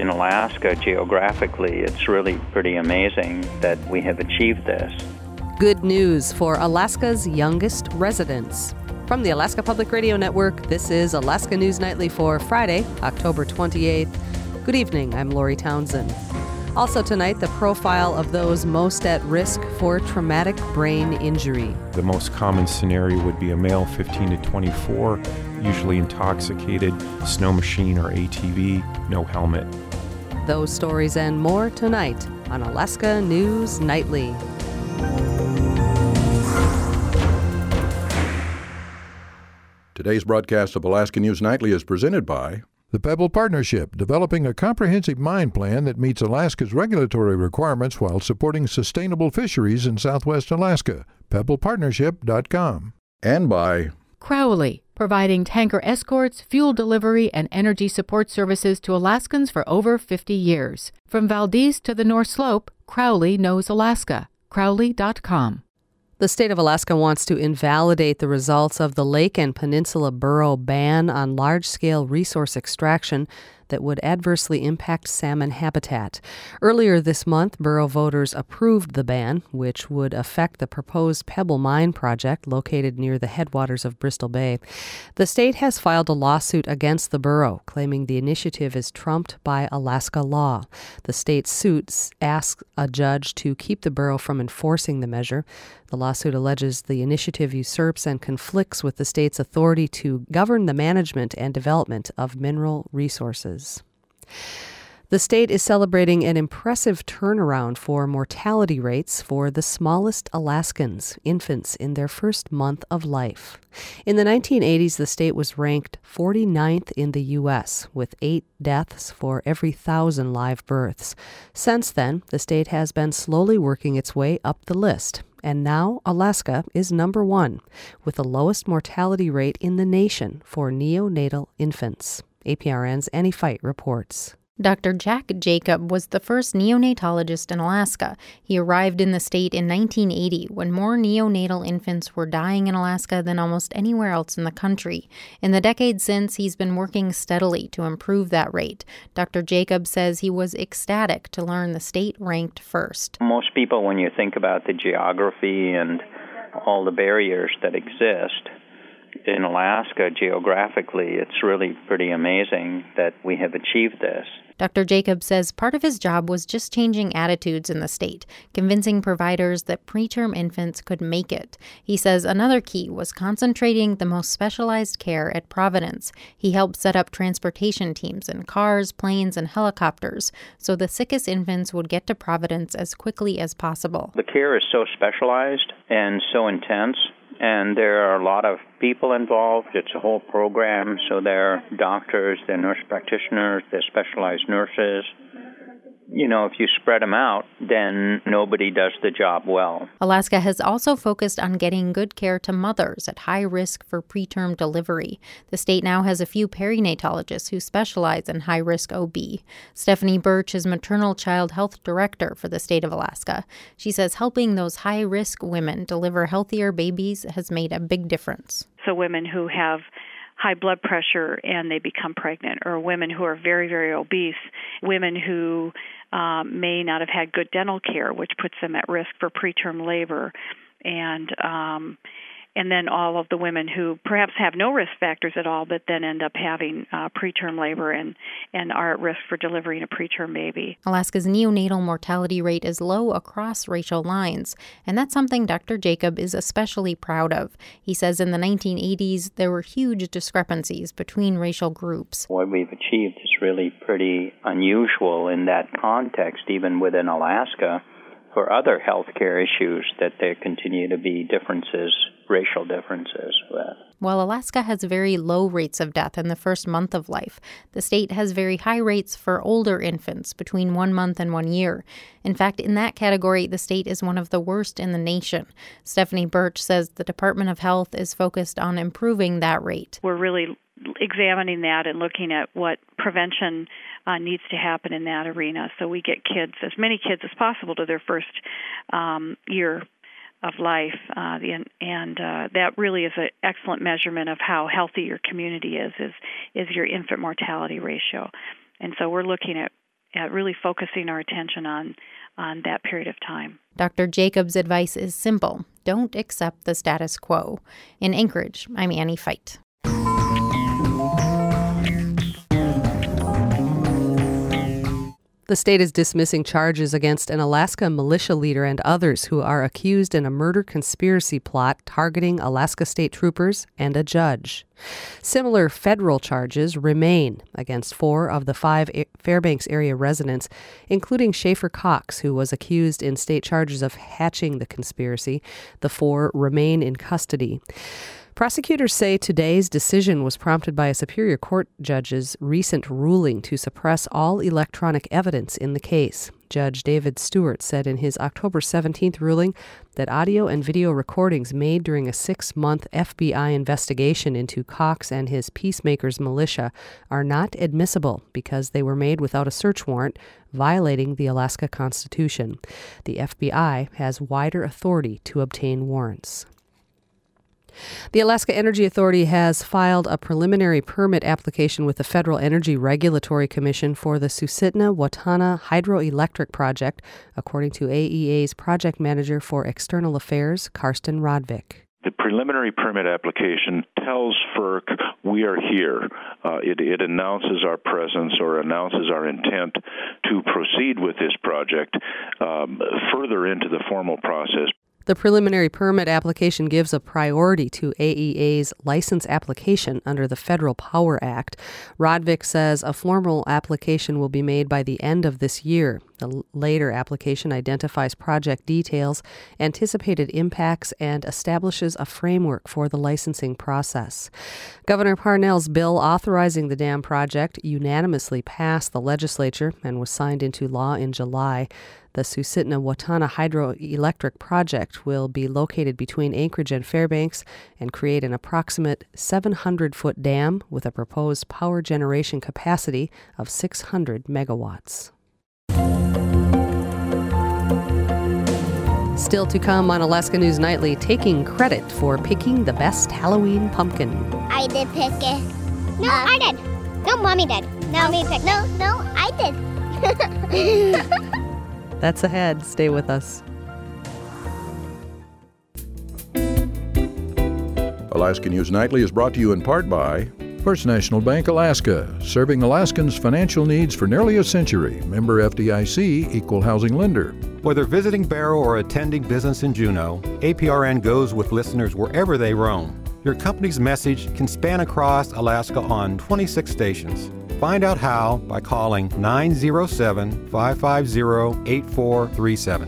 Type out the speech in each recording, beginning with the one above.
In Alaska, geographically, it's really pretty amazing that we have achieved this. Good news for Alaska's youngest residents. From the Alaska Public Radio Network, this is Alaska News Nightly for Friday, October 28th. Good evening, I'm Lori Townsend. Also tonight, the profile of those most at risk for traumatic brain injury. The most common scenario would be a male 15 to 24, usually intoxicated, snow machine or ATV, no helmet. Those stories and more tonight on Alaska News Nightly. Today's broadcast of Alaska News Nightly is presented by the Pebble Partnership, developing a comprehensive mine plan that meets Alaska's regulatory requirements while supporting sustainable fisheries in Southwest Alaska. PebblePartnership.com. And by Crowley, providing tanker escorts, fuel delivery, and energy support services to Alaskans for over 50 years. From Valdez to the North Slope, Crowley knows Alaska. Crowley.com. The state of Alaska wants to invalidate the results of the Lake and Peninsula Borough ban on large-scale resource extraction that would adversely impact salmon habitat. Earlier this month, borough voters approved the ban, which would affect the proposed Pebble Mine project located near the headwaters of Bristol Bay. The state has filed a lawsuit against the borough, claiming the initiative is trumped by Alaska law. The state's suit asks a judge to keep the borough from enforcing the measure. The lawsuit alleges the initiative usurps and conflicts with the state's authority to govern the management and development of mineral resources. The state is celebrating an impressive turnaround for mortality rates for the smallest Alaskans, infants in their first month of life. In the 1980s, the state was ranked 49th in the U.S., with 8 deaths for every 1,000 live births. Since then, the state has been slowly working its way up the list. And now Alaska is number 1, with the lowest mortality rate in the nation for neonatal infants. APRN's Annie Fight reports. Dr. Jack Jacob was the first neonatologist in Alaska. He arrived in the state in 1980 when more neonatal infants were dying in Alaska than almost anywhere else in the country. In the decades since, he's been working steadily to improve that rate. Dr. Jacob says he was ecstatic to learn the state ranked first. Most people, when you think about the geography and all the barriers that exist, in Alaska, geographically, it's really pretty amazing that we have achieved this. Dr. Jacob says part of his job was just changing attitudes in the state, convincing providers that preterm infants could make it. He says another key was concentrating the most specialized care at Providence. He helped set up transportation teams in cars, planes, and helicopters, so the sickest infants would get to Providence as quickly as possible. The care is so specialized and so intense, and there are a lot of people involved. It's a whole program, so there are doctors, there are nurse practitioners, there are specialized nurses. You know, if you spread them out, then nobody does the job well. Alaska has also focused on getting good care to mothers at high risk for preterm delivery. The state now has a few perinatologists who specialize in high-risk OB. Stephanie Birch is maternal child health director for the state of Alaska. She says helping those high-risk women deliver healthier babies has made a big difference. So women who have high blood pressure and they become pregnant, or women who are very, very obese, women who may not have had good dental care, which puts them at risk for preterm labor, and then all of the women who perhaps have no risk factors at all, but then end up having preterm labor and are at risk for delivering a preterm baby. Alaska's neonatal mortality rate is low across racial lines, and that's something Dr. Jacob is especially proud of. He says in the 1980s, there were huge discrepancies between racial groups. What we've achieved is really pretty unusual in that context, even within Alaska. For other healthcare issues, that there continue to be differences, racial differences with. While Alaska has very low rates of death in the first month of life, the state has very high rates for older infants between 1 month and 1 year. In fact, in that category, the state is one of the worst in the nation. Stephanie Birch says the Department of Health is focused on improving that rate. We're really examining that and looking at what prevention needs to happen in that arena, so we get kids, as many kids as possible, to their first year of life, and that really is an excellent measurement of how healthy your community is your infant mortality ratio. And so we're looking at at really focusing our attention on that period of time. Dr. Jacobs' advice is simple. Don't accept the status quo. In Anchorage, I'm Annie Feit. The state is dismissing charges against an Alaska militia leader and others who are accused in a murder conspiracy plot targeting Alaska state troopers and a judge. Similar federal charges remain against 4 of the 5 Fairbanks area residents, including Schaefer Cox, who was accused in state charges of hatching the conspiracy. The 4 remain in custody. Prosecutors say today's decision was prompted by a Superior Court judge's recent ruling to suppress all electronic evidence in the case. Judge David Stewart said in his October 17th ruling that audio and video recordings made during a 6-month FBI investigation into Cox and his Peacemakers militia are not admissible because they were made without a search warrant, violating the Alaska Constitution. The FBI has wider authority to obtain warrants. The Alaska Energy Authority has filed a preliminary permit application with the Federal Energy Regulatory Commission for the Susitna-Watana Hydroelectric Project, according to AEA's project manager for external affairs, Karsten Rodvik. The preliminary permit application tells FERC we are here. It announces our presence or announces our intent to proceed with this project further into the formal process. The preliminary permit application gives a priority to AEA's license application under the Federal Power Act. Rodvik says a formal application will be made by the end of this year. The later application identifies project details, anticipated impacts, and establishes a framework for the licensing process. Governor Parnell's bill authorizing the dam project unanimously passed the legislature and was signed into law in July. The Susitna-Watana Hydroelectric Project will be located between Anchorage and Fairbanks and create an approximate 700-foot dam with a proposed power generation capacity of 600 megawatts. Still to come on Alaska News Nightly, taking credit for picking the best Halloween pumpkin. I did pick it. No, I did. No, Mommy did. No, me picked. No, I did. That's ahead. Stay with us. Alaska News Nightly is brought to you in part by First National Bank Alaska, serving Alaskans' financial needs for nearly a century. Member FDIC, equal housing lender. Whether visiting Barrow or attending business in Juneau, APRN goes with listeners wherever they roam. Your company's message can span across Alaska on 26 stations. Find out how by calling 907-550-8437.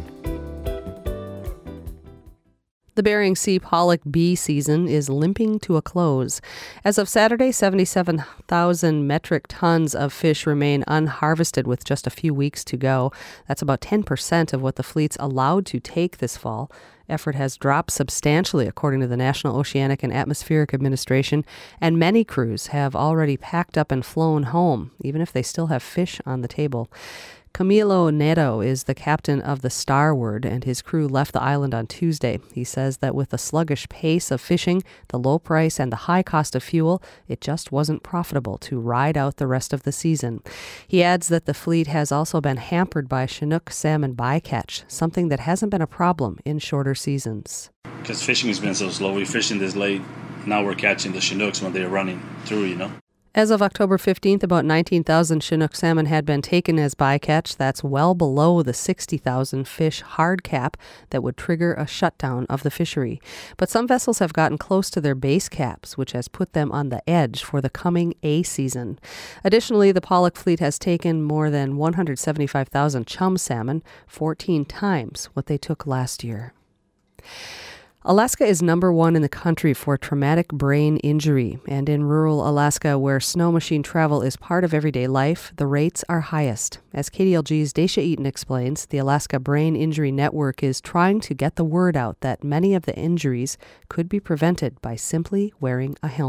The Bering Sea pollock bee season is limping to a close. As of Saturday, 77,000 metric tons of fish remain unharvested with just a few weeks to go. That's about 10% of what the fleet's allowed to take this fall. Effort has dropped substantially, according to the National Oceanic and Atmospheric Administration, and many crews have already packed up and flown home, even if they still have fish on the table. Camilo Neto is the captain of the Starward, and his crew left the island on Tuesday. He says that with the sluggish pace of fishing, the low price, and the high cost of fuel, it just wasn't profitable to ride out the rest of the season. He adds that the fleet has also been hampered by Chinook salmon bycatch, something that hasn't been a problem in shorter seasons. Because fishing has been so slow, we're fishing this late. Now we're catching the Chinooks when they're running through, As of October 15th, about 19,000 Chinook salmon had been taken as bycatch. That's well below the 60,000 fish hard cap that would trigger a shutdown of the fishery. But some vessels have gotten close to their base caps, which has put them on the edge for the coming A season. Additionally, the pollock fleet has taken more than 175,000 chum salmon, 14 times what they took last year. Alaska is number 1 in the country for traumatic brain injury, and in rural Alaska, where snow machine travel is part of everyday life, the rates are highest. As KDLG's Dacia Eaton explains, the Alaska Brain Injury Network is trying to get the word out that many of the injuries could be prevented by simply wearing a helmet.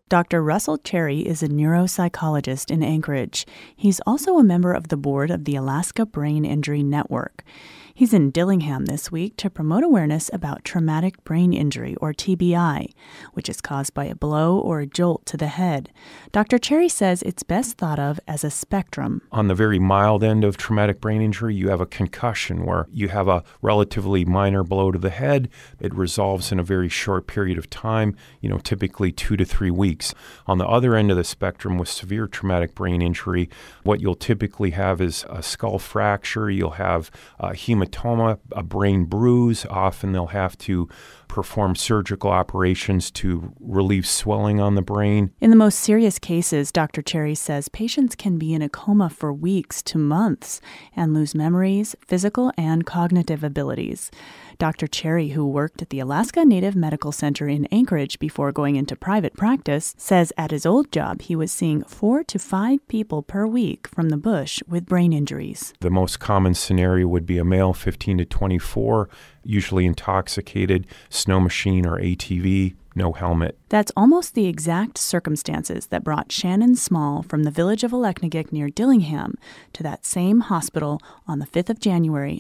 Dr. Russell Cherry is a neuropsychologist in Anchorage. He's also a member of the board of the Alaska Brain Injury Network. He's in Dillingham this week to promote awareness about traumatic brain injury, or TBI, which is caused by a blow or a jolt to the head. Dr. Cherry says it's best thought of as a spectrum. On the very mild end of traumatic brain injury, you have a concussion where you have a relatively minor blow to the head. It resolves in a very short period of time, typically 2 to 3 weeks. On the other end of the spectrum with severe traumatic brain injury, what you'll typically have is a skull fracture. You'll have hematoma, a brain bruise. Often they'll have to perform surgical operations to relieve swelling on the brain. In the most serious cases, Dr. Cherry says patients can be in a coma for weeks to months and lose memories, physical and cognitive abilities. Dr. Cherry, who worked at the Alaska Native Medical Center in Anchorage before going into private practice, says at his old job he was seeing 4 to 5 people per week from the bush with brain injuries. The most common scenario would be a male 15 to 24, usually intoxicated, snow machine or ATV, no helmet. That's almost the exact circumstances that brought Shannon Small from the village of Aleknagik near Dillingham to that same hospital on the 5th of January,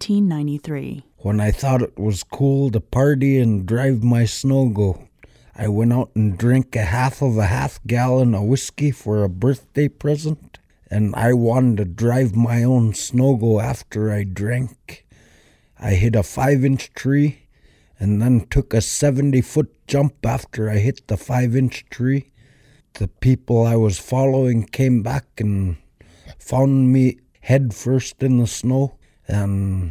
1993. When I thought it was cool to party and drive my snow-go, I went out and drank a half gallon of whiskey for a birthday present, and I wanted to drive my own snow-go after I drank. I hit a 5-inch tree and then took a 70-foot jump after I hit the 5-inch tree. The people I was following came back and found me head first in the snow and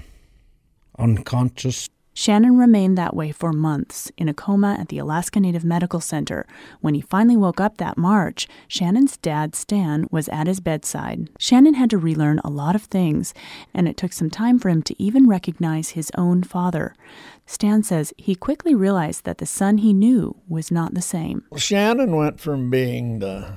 unconscious. Shannon remained that way for months, in a coma at the Alaska Native Medical Center. When he finally woke up that March, Shannon's dad, Stan, was at his bedside. Shannon had to relearn a lot of things, and it took some time for him to even recognize his own father. Stan says he quickly realized that the son he knew was not the same. Shannon went from being the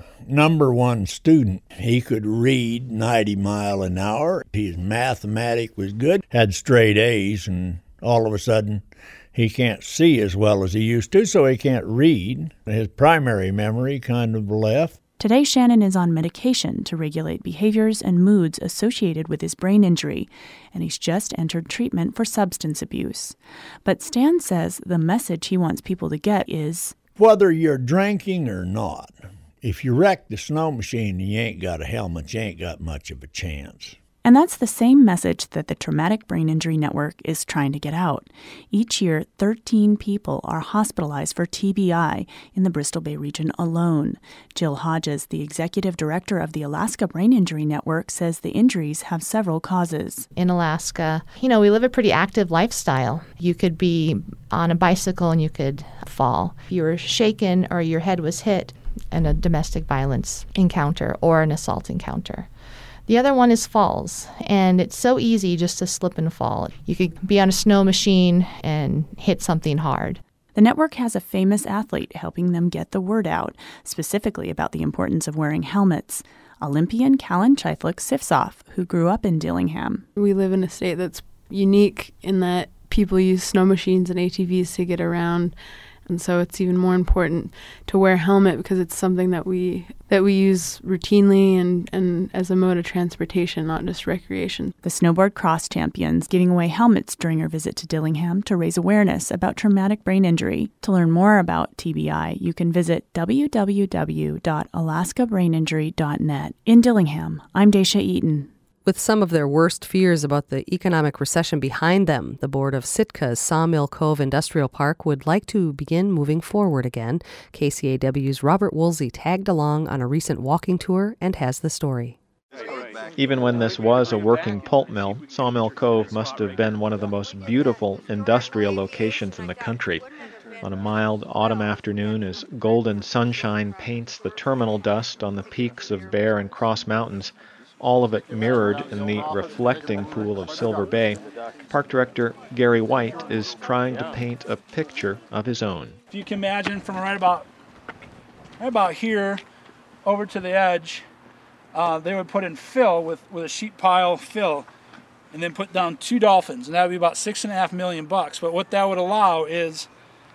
#1 student. He could read 90 miles an hour. His mathematics was good, had straight A's, and all of a sudden he can't see as well as he used to, so he can't read. His primary memory kind of left. Today, Shannon is on medication to regulate behaviors and moods associated with his brain injury, and he's just entered treatment for substance abuse. But Stan says the message he wants people to get is, whether you're drinking or not, if you wreck the snow machine and you ain't got a helmet, you ain't got much of a chance. And that's the same message that the Traumatic Brain Injury Network is trying to get out. Each year, 13 people are hospitalized for TBI in the Bristol Bay region alone. Jill Hodges, the executive director of the Alaska Brain Injury Network, says the injuries have several causes. In Alaska, we live a pretty active lifestyle. You could be on a bicycle and you could fall. If you were shaken or your head was hit in a domestic violence encounter or an assault encounter. The other one is falls, and it's so easy just to slip and fall. You could be on a snow machine and hit something hard. The network has a famous athlete helping them get the word out, specifically about the importance of wearing helmets. Olympian Callan Chifluk-Sifsoff, who grew up in Dillingham. We live in a state that's unique in that people use snow machines and ATVs to get around. And so it's even more important to wear a helmet because it's something that we use routinely and as a mode of transportation, not just recreation. The snowboard cross champions giving away helmets during her visit to Dillingham to raise awareness about traumatic brain injury. To learn more about TBI, you can visit www.alaskabraininjury.net. In Dillingham, I'm Daisha Eaton. With some of their worst fears about the economic recession behind them, the board of Sitka's Sawmill Cove Industrial Park would like to begin moving forward again. KCAW's Robert Woolsey tagged along on a recent walking tour and has the story. Even when this was a working pulp mill, Sawmill Cove must have been one of the most beautiful industrial locations in the country. On a mild autumn afternoon, as golden sunshine paints the terminal dust on the peaks of Bear and Cross Mountains, all of it mirrored in the reflecting pool of Silver Bay, Park Director Gary White is trying to paint a picture of his own. If you can imagine from right about here over to the edge, they would put in fill with a sheet pile fill and then put down 2 dolphins, and that would be about $6.5 million. But what that would allow is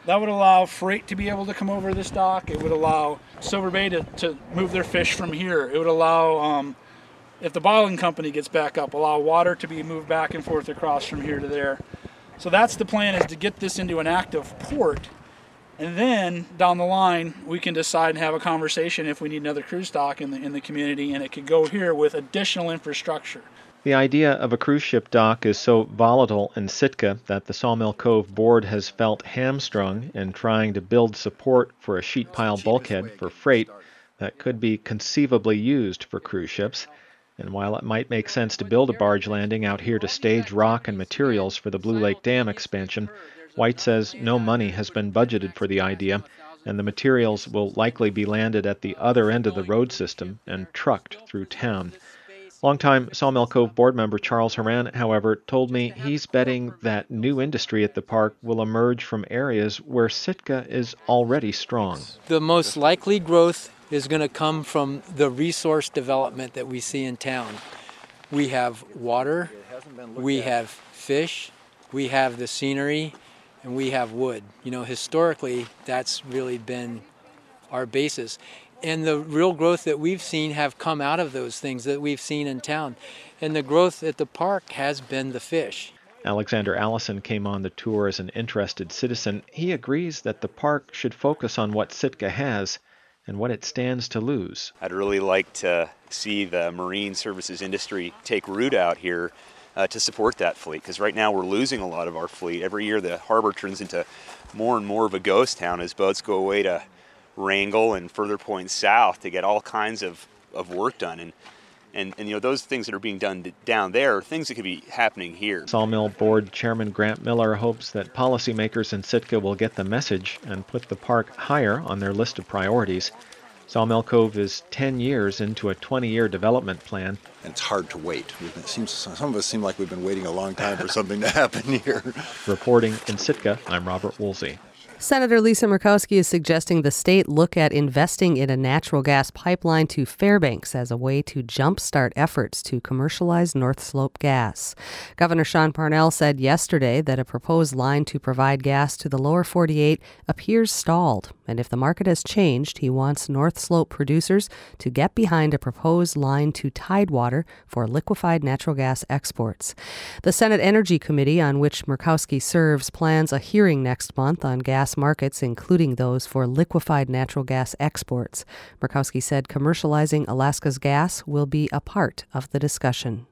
That would allow freight to be able to come over this dock. It would allow Silver Bay to move their fish from here. It would allow, if the bottling company gets back up, allow water to be moved back and forth across from here to there. So that's the plan, is to get this into an active port. And then down the line, we can decide and have a conversation if we need another cruise dock in the community, and it could go here with additional infrastructure. The idea of a cruise ship dock is so volatile in Sitka that the Sawmill Cove board has felt hamstrung in trying to build support for a sheet pile bulkhead for freight that could be conceivably used for cruise ships. And while it might make sense to build a barge landing out here to stage rock and materials for the Blue Lake Dam expansion, White says no money has been budgeted for the idea, and the materials will likely be landed at the other end of the road system and trucked through town. Longtime Sawmill Cove board member Charles Horan, however, told me he's betting that new industry at the park will emerge from areas where Sitka is already strong. The most likely growth is going to come from the resource development that we see in town. We have water, we have fish, we have the scenery, and we have wood. You know, historically, that's really been our basis. And the real growth that we've seen have come out of those things that we've seen in town. And the growth at the park has been the fish. Alexander Allison came on the tour as an interested citizen. He agrees that the park should focus on what Sitka has and what it stands to lose. I'd really like to see the marine services industry take root out here to support that fleet, because right now we're losing a lot of our fleet. Every year the harbor turns into more and more of a ghost town as boats go away to Wrangell and further points south to get all kinds of work done. And you know, those things that are being done down there are things that could be happening here. Sawmill Board Chairman Grant Miller hopes that policymakers in Sitka will get the message and put the park higher on their list of priorities. Sawmill Cove is 10 years into a 20-year development plan. And it's hard to wait. Some of us seem like we've been waiting a long time for something to happen here. Reporting in Sitka, I'm Robert Woolsey. Senator Lisa Murkowski is suggesting the state look at investing in a natural gas pipeline to Fairbanks as a way to jumpstart efforts to commercialize North Slope gas. Governor Sean Parnell said yesterday that a proposed line to provide gas to the lower 48 appears stalled, and if the market has changed, he wants North Slope producers to get behind a proposed line to Tidewater for liquefied natural gas exports. The Senate Energy Committee, on which Murkowski serves, plans a hearing next month on gas markets, including those for liquefied natural gas exports. Murkowski said commercializing Alaska's gas will be a part of the discussion.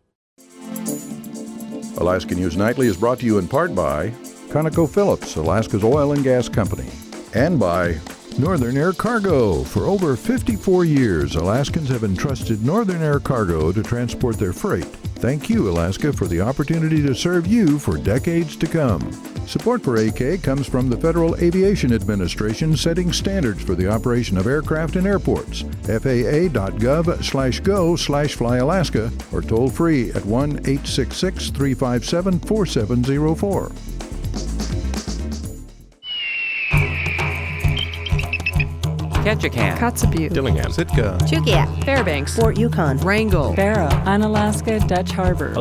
Alaska News Nightly is brought to you in part by ConocoPhillips, Alaska's oil and gas company, and by Northern Air Cargo. For over 54 years, Alaskans have entrusted Northern Air Cargo to transport their freight. Thank you, Alaska, for the opportunity to serve you for decades to come. Support for AK comes from the Federal Aviation Administration, setting standards for the operation of aircraft and airports. FAA.gov/go/flyalaska or toll free at 1-866-357-4704. Ketchikan, Kotzebue, Dillingham, Sitka, Chukia, Fairbanks, Fort Yukon, Wrangell, Barrow, Unalaska, Dutch Harbor.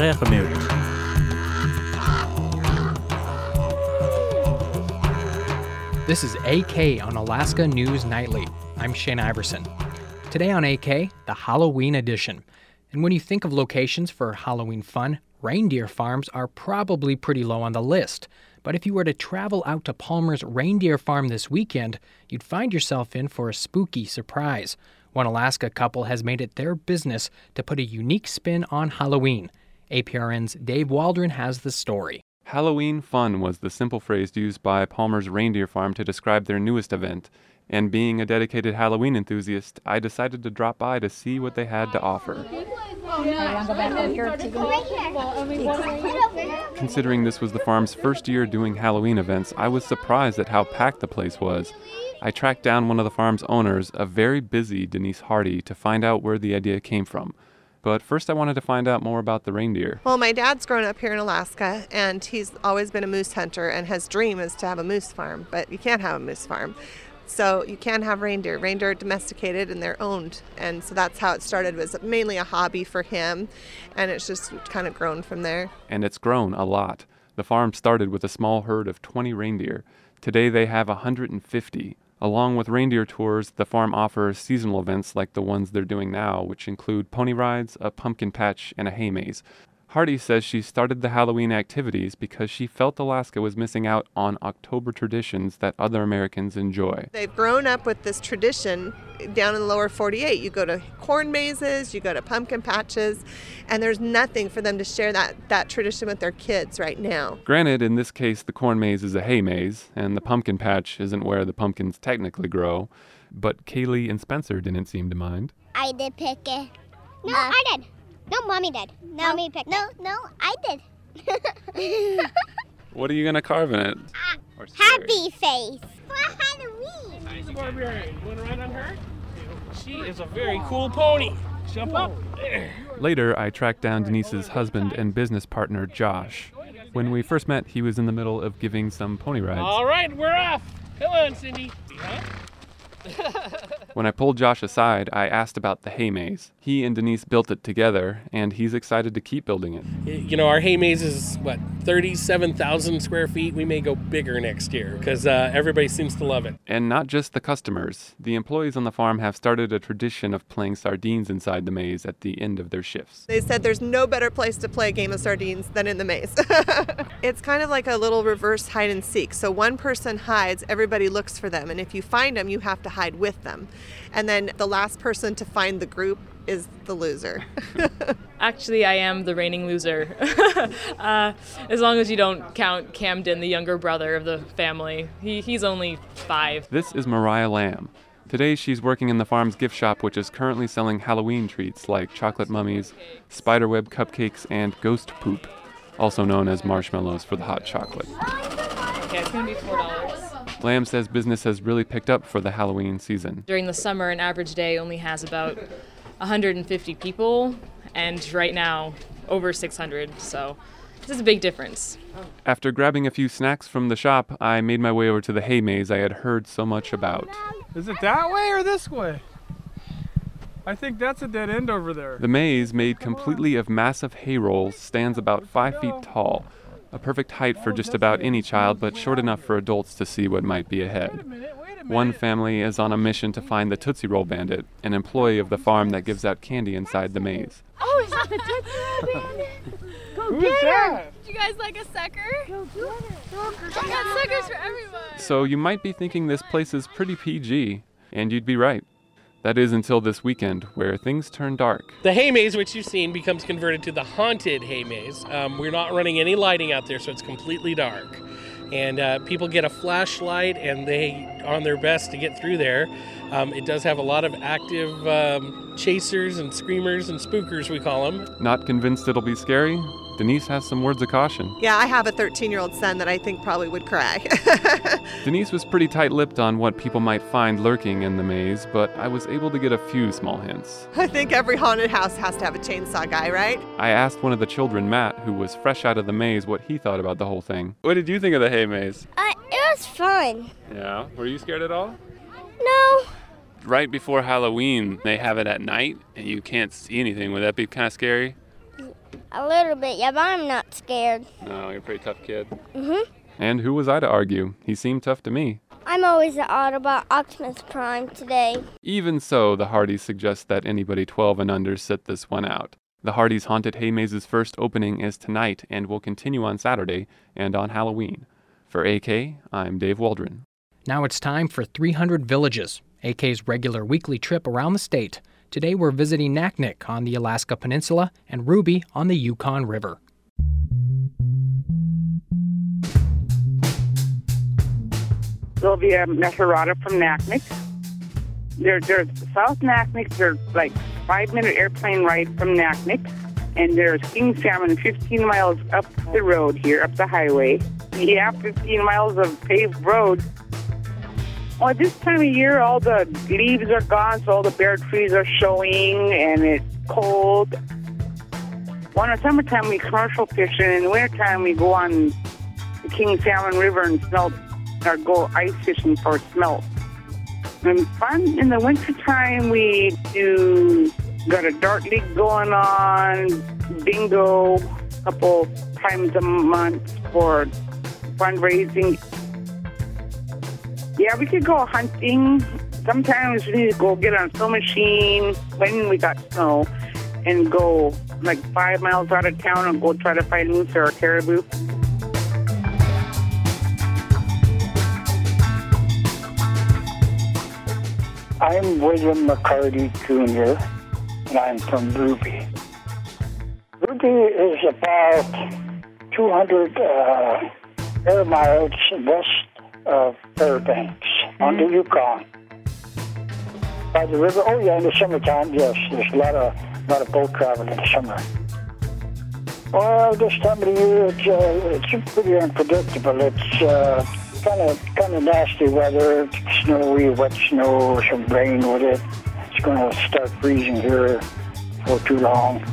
This is AK on Alaska News Nightly. I'm Shane Iverson. Today on AK, the Halloween edition. And when you think of locations for Halloween fun, reindeer farms are probably pretty low on the list. But if you were to travel out to Palmer's Reindeer Farm this weekend, you'd find yourself in for a spooky surprise. One Alaska couple has made it their business to put a unique spin on Halloween. APRN's Dave Waldron has the story. Halloween fun was the simple phrase used by Palmer's Reindeer Farm to describe their newest event. And being a dedicated Halloween enthusiast, I decided to drop by to see what they had to offer. Considering this was the farm's first year doing Halloween events, I was surprised at how packed the place was. I tracked down one of the farm's owners, a very busy Denise Hardy, to find out where the idea came from. But first I wanted to find out more about the reindeer. Well, my dad's grown up here in Alaska, and he's always been a moose hunter, and his dream is to have a moose farm, but you can't have a moose farm. So you can have reindeer. Reindeer are domesticated and they're owned. And so that's how it started. It was mainly a hobby for him, and it's just kind of grown from there. And it's grown a lot. The farm started with a small herd of 20 reindeer. Today they have 150. Along with reindeer tours, the farm offers seasonal events like the ones they're doing now, which include pony rides, a pumpkin patch, and a hay maze. Hardy says she started the Halloween activities because she felt Alaska was missing out on October traditions that other Americans enjoy. They've grown up with this tradition down in the lower 48. You go to corn mazes, you go to pumpkin patches, and there's nothing for them to share that tradition with their kids right now. Granted, in this case, the corn maze is a hay maze, and the pumpkin patch isn't where the pumpkins technically grow, but Kaylee and Spencer didn't seem to mind. I did pick it. No, I did. No, Mommy did. No, Mommy picked it. No, I did. What are you going to carve in it? Happy face. For Halloween. She's a barbarian. You want to ride on her? She is a very cool pony. Jump up. Later, I tracked down Denise's husband and business partner, Josh. When we first met, he was in the middle of giving some pony rides. All right, we're off. Come on, Cindy. Huh? When I pulled Josh aside, I asked about the hay maze. He and Denise built it together, and he's excited to keep building it. You know, our hay maze is, 37,000 square feet? We may go bigger next year because everybody seems to love it. And not just the customers. The employees on the farm have started a tradition of playing sardines inside the maze at the end of their shifts. They said there's no better place to play a game of sardines than in the maze. It's kind of like a little reverse hide and seek. So one person hides, everybody looks for them, and if you find them, you have to hide with them. And then the last person to find the group is the loser. Actually, I am the reigning loser. As long as you don't count Camden, the younger brother of the family. He's only 5. This is Mariah Lamb. Today she's working in the farm's gift shop, which is currently selling Halloween treats like chocolate mummies, spiderweb cupcakes, and ghost poop, also known as marshmallows for the hot chocolate. Yeah, it's going to be $4. Lamb says business has really picked up for the Halloween season. During the summer, an average day only has about 150 people, and right now, over 600, so this is a big difference. After grabbing a few snacks from the shop, I made my way over to the hay maze I had heard so much about. Is it that way or this way? I think that's a dead end over there. The maze, made completely of massive hay rolls, stands about 5 feet tall. A perfect height for just about any child, but short enough for adults to see what might be ahead. One family is on a mission to find the Tootsie Roll Bandit, an employee of the farm that gives out candy inside the maze. Oh, is that the Tootsie Roll Bandit? Go get her! Do you guys like a sucker? Go get her! I got suckers for everyone! So you might be thinking this place is pretty PG, and you'd be right. That is until this weekend, where things turn dark. The hay maze, which you've seen, becomes converted to the haunted hay maze. We're not running any lighting out there, so it's completely dark. And people get a flashlight, and they on their best to get through there. It does have a lot of active chasers and screamers and spookers, we call them. Not convinced it'll be scary? Denise has some words of caution. Yeah, I have a 13-year-old son that I think probably would cry. Denise was pretty tight-lipped on what people might find lurking in the maze, but I was able to get a few small hints. I think every haunted house has to have a chainsaw guy, right? I asked one of the children, Matt, who was fresh out of the maze, what he thought about the whole thing. What did you think of the hay maze? It was fun. Yeah? Were you scared at all? No. Right before Halloween, they have it at night, and you can't see anything. Would that be kind of scary? A little bit, yeah, but I'm not scared. No, you're a pretty tough kid. Mm-hmm. And who was I to argue? He seemed tough to me. I'm always at Autobot Optimus Prime today. Even so, the Hardys suggest that anybody 12 and under sit this one out. The Hardys Haunted Hay Maze's first opening is tonight and will continue on Saturday and on Halloween. For AK, I'm Dave Waldron. Now it's time for 300 Villages, AK's regular weekly trip around the state. Today we're visiting Naknek on the Alaska Peninsula and Ruby on the Yukon River. Sylvia Meserata from Naknek. There's South Naknek. They're like 5-minute airplane ride from Naknek. And there's king salmon 15 miles up the road here, up the highway. You have 15 miles of paved road. Well, this time of year, all the leaves are gone, so all the bare trees are showing, and it's cold. Well, in the summertime, we commercial fish, and in the wintertime, we go on the King Salmon River and smelt, or go ice fishing for smelt. And fun in the wintertime, we got a dart league going on, bingo, a couple times a month for fundraising. Yeah, we could go hunting. Sometimes we need to go get on a snow machine when we got snow and go like 5 miles out of town and go try to find moose or caribou. I'm William McCarty Jr., and I'm from Ruby. Ruby is about 200 air miles west of Fairbanks on the Yukon. By the river, oh yeah, in the summertime, yes, there's a lot of boat travel in the summer. Well, this time of the year, it's pretty unpredictable. It's kind of nasty weather, snowy, wet snow, some rain with it. It's going to start freezing here for too long.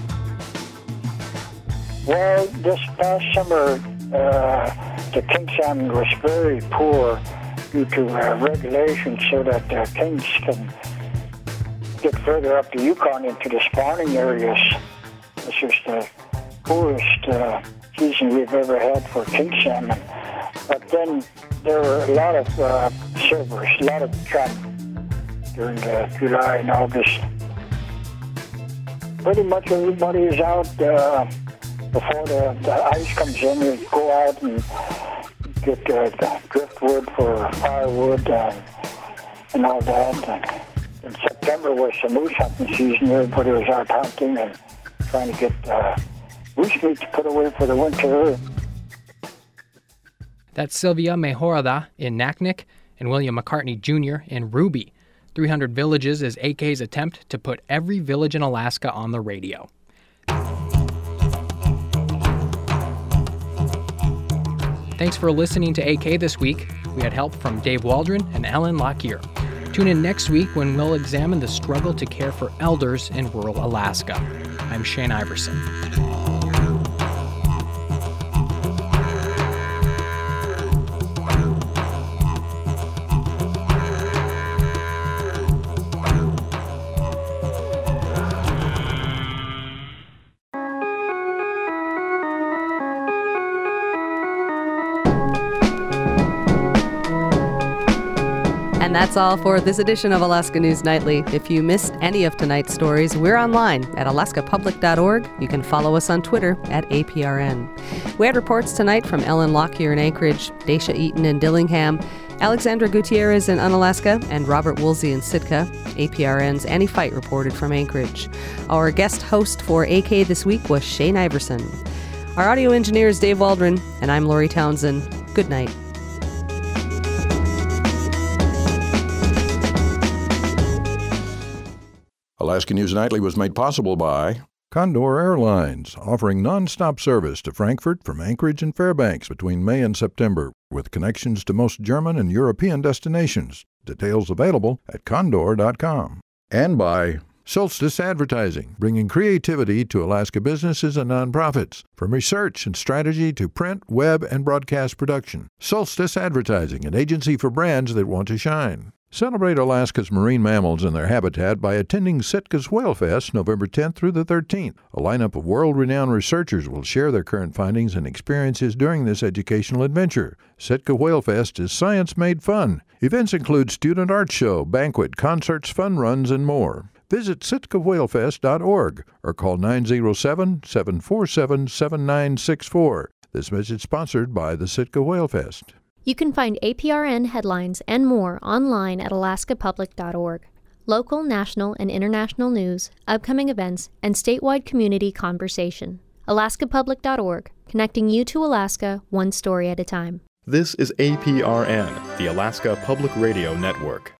Well, this past summer, the king salmon was very poor due to regulations so that the kings can get further up the Yukon into the spawning areas. This is the poorest season we've ever had for king salmon. But then there were a lot of silvers, a lot of trout during July and August. Pretty much everybody is out before the ice comes in. We go out and get driftwood for firewood and all that. And September was the moose hunting season. Everybody was out hunting and trying to get moose meat to put away for the winter. That's Sylvia Mejorada in Naknek and William McCartney Jr. in Ruby. 300 Villages is AK's attempt to put every village in Alaska on the radio. Thanks for listening to AK this week. We had help from Dave Waldron and Ellen Lockyer. Tune in next week when we'll examine the struggle to care for elders in rural Alaska. I'm Shane Iverson. And that's all for this edition of Alaska News Nightly. If you missed any of tonight's stories, we're online at alaskapublic.org. You can follow us on Twitter at APRN. We had reports tonight from Ellen Lockyer in Anchorage, Dacia Eaton in Dillingham, Alexandra Gutierrez in Unalaska, and Robert Woolsey in Sitka. APRN's Annie Fight reported from Anchorage. Our guest host for AK this week was Shane Iverson. Our audio engineer is Dave Waldron, and I'm Lori Townsend. Good night. Alaska News Nightly was made possible by Condor Airlines, offering non-stop service to Frankfurt from Anchorage and Fairbanks between May and September, with connections to most German and European destinations. Details available at condor.com. And by Solstice Advertising, bringing creativity to Alaska businesses and nonprofits, from research and strategy to print, web, and broadcast production. Solstice Advertising, an agency for brands that want to shine. Celebrate Alaska's marine mammals and their habitat by attending Sitka's Whale Fest November 10th through the 13th. A lineup of world-renowned researchers will share their current findings and experiences during this educational adventure. Sitka Whale Fest is science made fun. Events include student art show, banquet, concerts, fun runs, and more. Visit sitkawhalefest.org or call 907-747-7964. This message sponsored by the Sitka Whale Fest. You can find APRN headlines and more online at alaskapublic.org. Local, national, and international news, upcoming events, and statewide community conversation. alaskapublic.org, connecting you to Alaska one story at a time. This is APRN, the Alaska Public Radio Network.